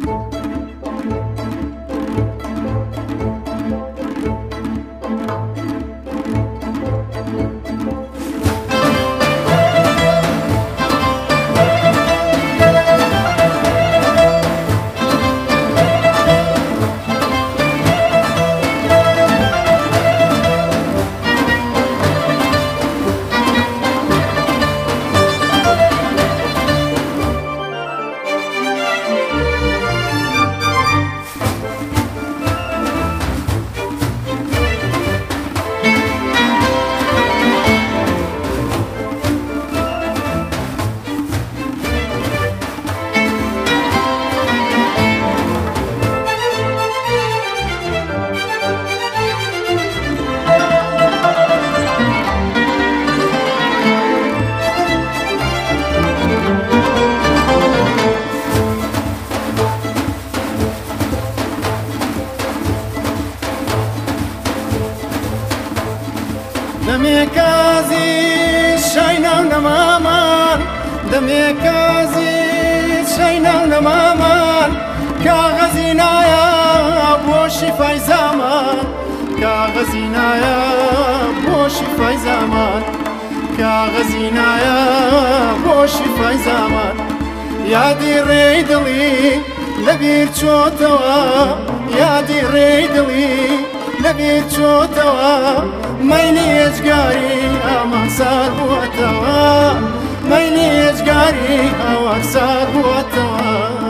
دمێکازی شایناو نەمامان دەمێکازی شایناو نەمامان کاغەزی نایە بۆ شیفای زامان کاغەزی نایە بۆ شیفای زامان کاغەزی نایە بۆ شیفای زامان یادی ڕێی دڵی لەبیر چۆتەوە یادی ڕێی دڵی لەبیر چۆتەوە مەیلی ئێجگاری ئەمان سار بووەتەوە مەیلی ئێجگاری ئەوە سار بووەتەوە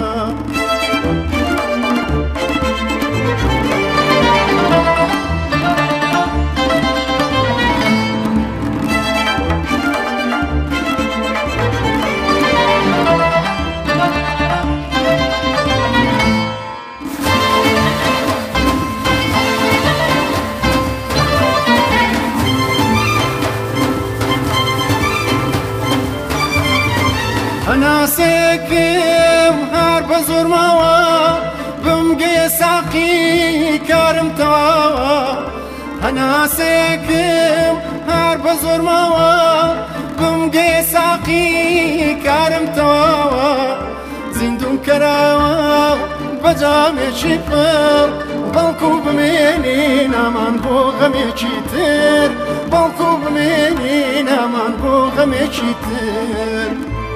هەناسێکم هەر بە زۆر ماوە بمگەیە ساقی کارم تەواوە هەناسێکم هەر بە زۆر ماوە بمگەیە ساقی کارم تەواوە زیندوم کەراوە بە جامێکی پڕ بەڵکو بمێنی نامان بۆ غەمێکی تر بەڵکو بمێنی نامان بۆ غەمێکی تر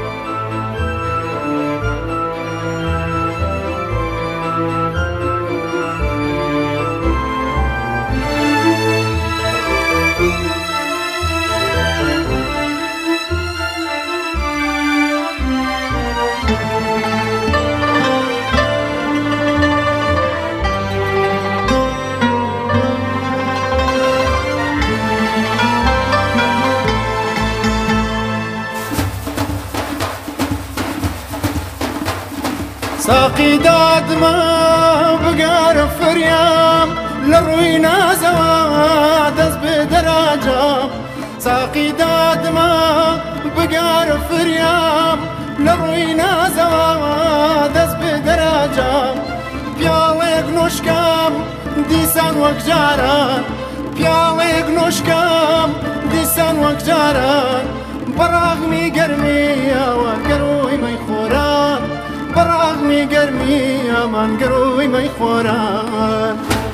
ساقی دادمە بگارە فریام لە ڕووی نازەوە دەست بێ دەراجام ساقی دادمە بگارە فریام لە ڕووی نازەوە دەست بێ دەراجام پیاڵێک نۆشکام دیسان وەک جاران پیاڵێک نۆشکام دیسان وەک جاران بەڕاغمی گەرمیەوە گەڕۆی مەیخۆران بەڕاغمی گەرمی ئەمان گەڕۆی مەیخۆران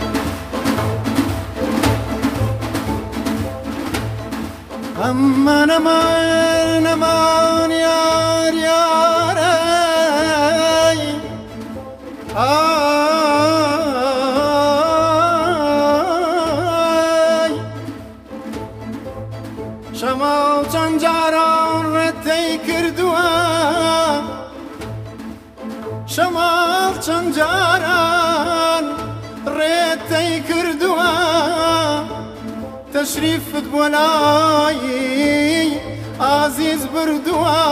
ئەمان ئەمان ئەمان یار یارەی ئای شەماڵ چەند جاران ڕێتەی کردووە شەماڵ چەند جاران ڕێتەی کردووە تەشریفت بۆ لای ئازیز بردووە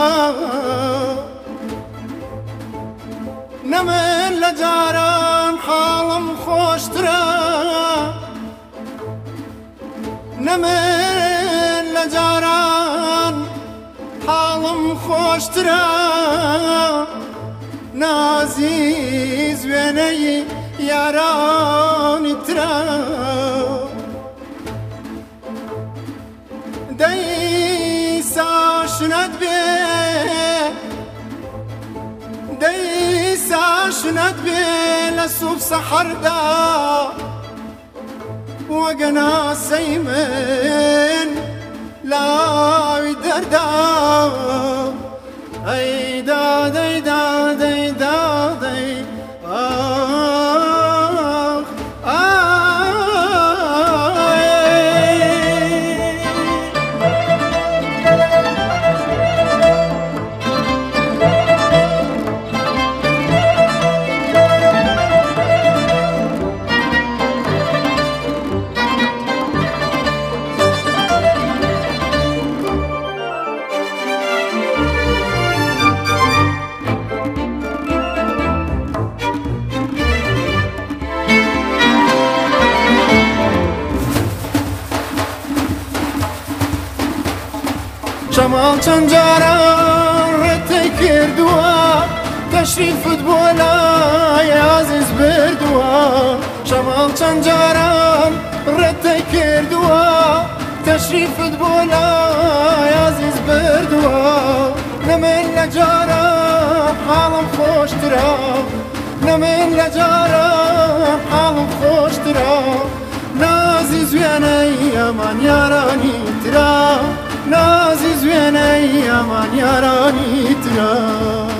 نەمن لە جاران حاڵم خۆشترە نەمن لە جاران حاڵم خۆشترە نازی زوێنەی یارانی ترە دەیسا شنەت بێ دەیسا شنت بێ لە سوب سەحەردا وەگەناسەی من لاوی دەردا ئەی دادەی دادەی دادەی شەماڵ چەند جاران ڕێتەی کردووە تەشریفت بۆ لای عەزیز بردووە شەماڵ چەند جاران ڕێتەی کردووە تەشریفت بۆ لای عەزیز بردووە نە من لە جارە حاڵم خۆشترە نە من لە جارە حاڵم خۆشترە نازی زوێنەی ئەمان یارانی ترە نازی زوێنەی ئەمان یارانی ترە